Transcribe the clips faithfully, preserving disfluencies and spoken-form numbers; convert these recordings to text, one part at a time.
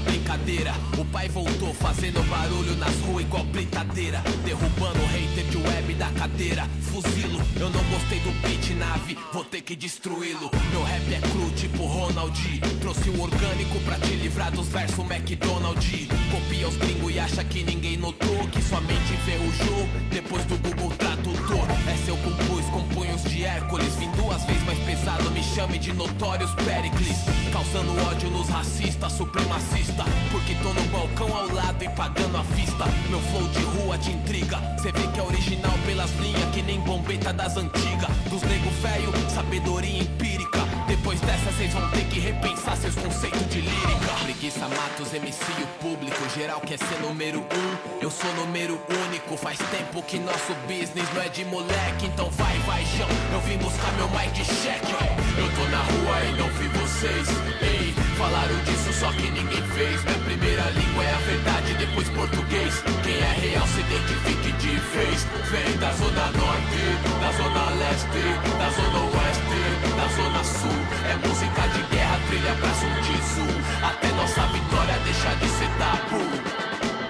brincadeira. O pai voltou fazendo barulho nas ruas igual britadeira, derrubando o hater de web da cadeira. Fuzilo, eu não gostei do beat nave, vou ter que destruí-lo. Meu rap é cru tipo Ronald, trouxe o orgânico pra te livrar dos versos McDonald's. Copia os gringos e acha que ninguém notou, que sua mente enferrujou depois do Google Tradutor. Essa eu compus com punhos de Hércules, vim duas vezes mais pesado, me chame de Notórios Péricles. Causando ódio nos racistas, supremacista, porque tô no balcão ao lado e pagando a vista. Meu flow de rua te intriga, cê vê que é original pelas linhas, que nem bombeta das antigas. Dos nego velho, sabedoria empírica. Depois dessa cês vão ter que repensar seus conceitos de lírica. Preguiça mata os M C e o público, geral quer ser número um, eu sou número único. Faz tempo que nosso business não é de moleque, então vai, vai, chão, eu vim buscar meu mic check. Eu tô na rua e não vi vocês, ei, falaram disso só que ninguém fez. Minha primeira língua é a verdade, depois português. Quem é real se identifique de vez. Vem da zona norte, da zona leste, da zona oeste, da zona sul. É música de guerra, trilha pra Sun Tzu, até nossa vitória deixar de ser tabu.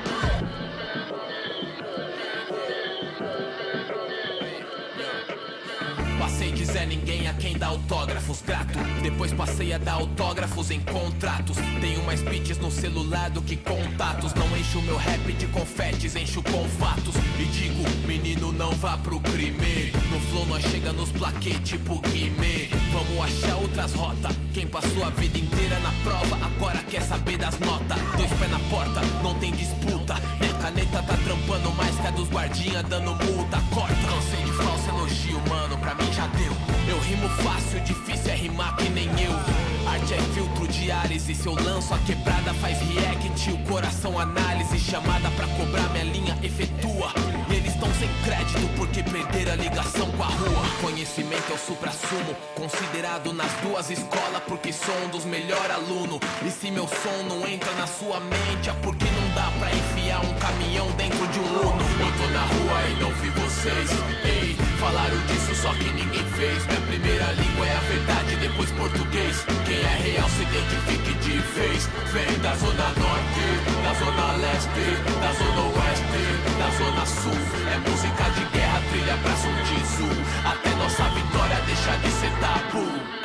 Passei de Zé Ninguém a quem dá autógrafos grato, depois passei a dar autógrafos em contratos. Tenho mais beats no celular do que contatos. Não encho meu rap de confetes, encho com fatos. E digo, menino, não vá pro crime. No flow nós chega nos plaquês tipo Guimê. Vamos achar outras rotas. Quem passou a vida inteira na prova agora quer saber das notas. Dois pés na porta, não tem disputa. Minha caneta tá trampando mais que a dos guardinha dando multa. Corta, cansei de falso elogio, mano, pra mim já deu. Eu rimo fácil, difícil é rimar que nem eu. Arte é filtro de Ares e se eu lanço a quebrada faz react. O coração análise, chamada pra cobrar minha linha efetua. E eles tão sem crédito porque perderam a ligação com a rua. Conhecimento é o supra-sumo, considerado nas duas escolas, porque sou um dos melhores alunos. E se meu som não entra na sua mente, é porque não dá pra enfiar um caminhão dentro de um Uno. Eu tô na rua e não vi vocês, ei, falaram disso só que ninguém fez. Minha primeira língua é a verdade, depois português. Quem é real se identifique de vez. Vem da zona norte, da zona leste, da zona oeste, da zona sul. É música de guerra, trilha pra Sun Tzu, até nossa vitória deixar de ser tabu.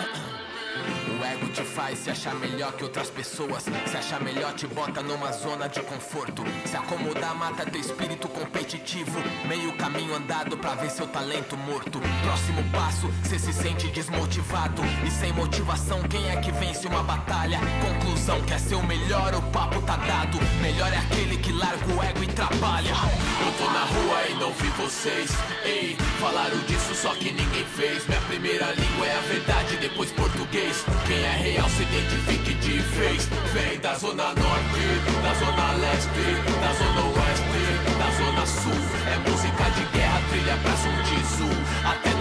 O ego te faz se achar melhor que outras pessoas. Se achar melhor te bota numa zona de conforto. Se acomodar mata teu espírito competitivo. Meio caminho andado pra ver seu talento morto. Próximo passo, cê se sente desmotivado. E sem motivação quem é que vence uma batalha? Conclusão, quer ser o melhor, o papo tá dado. Melhor é aquele que larga o ego e trabalha. Eu tô na rua e não vi vocês, ei, falaram disso só que ninguém fez. Minha primeira língua é a verdade, depois português. Quem é real se identifique de vez. Vem da zona norte, da zona leste, da zona oeste, da zona sul. É música de guerra, trilha pra Sun Tzu, até